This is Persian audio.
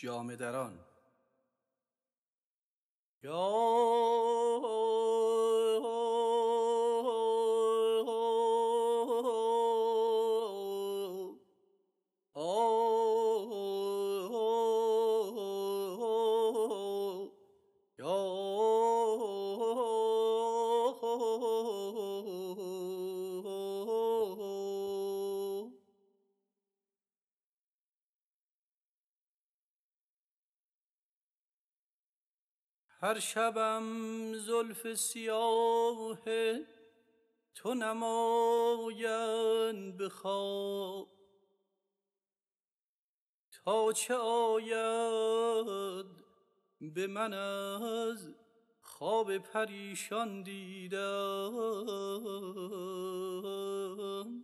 جامه دران. هر شبم زلف سیاه تو نماید به خواب، تا چه آید به من از خواب پریشان دیدم.